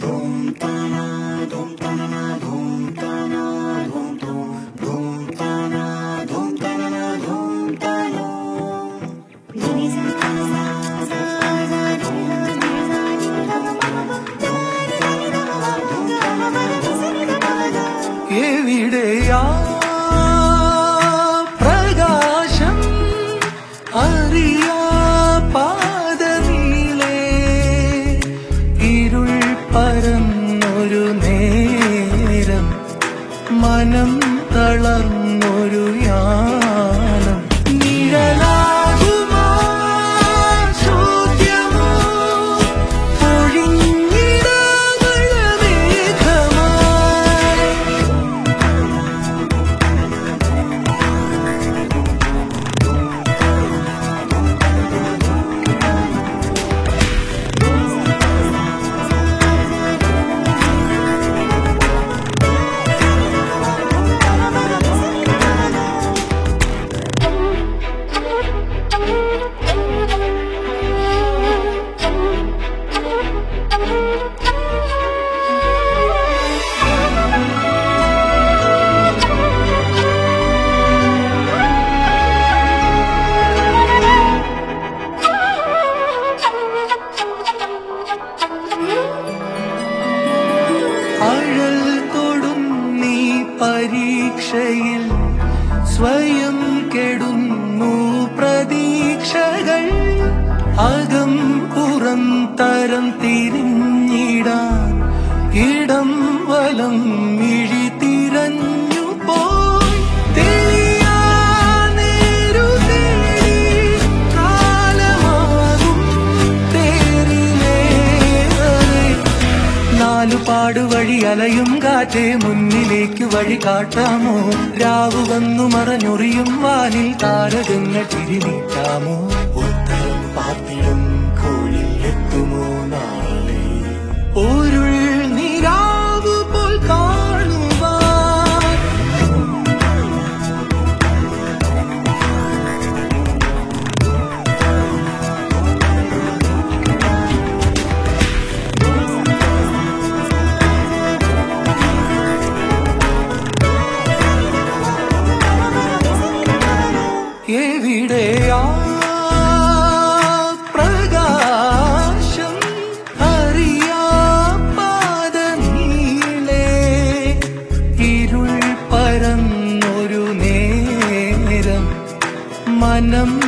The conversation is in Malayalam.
എവിടെയാ പ്രകാശം അറിയാ പാദമീലേ ഇരുൾ പരന്നൊരു നേരം മനം തളർന്നൊരു യാനം നിഴലാകുമോ ചോദ്യമോ അഴൽ തൊടും നീ പരീക്ഷയിൽ സ്വയം കെടുന്നു പ്രതീക്ഷകൾ അകം പുറം തരം തിരിഞ്ഞിടാൻ ഇടം വലം മിഴി തിരഞ്ഞു പോയി തെളിയാനേരു തേടി കാലമാകും തേരിലേറെ നാലുപാട് വഴി അലയും കാറ്റേ മുന്നിലേക്ക് വഴി കാട്ടാമോ രാവു വന്നു മറഞ്ഞൊറിയും വാനിൽ താരകങ്ങൾ തിരിനീട്ടാമോ ഉത്തരം പാപ്പിടും കോഴിലെത്തുമോ നാളെ ഒരു നിരാവു പോൽ കാണുവാൻ എവിടെയാ പ്രകാശം അറിയാ പാദമീലേ ഇരുൾ പരന്നൊരു നേരം മനം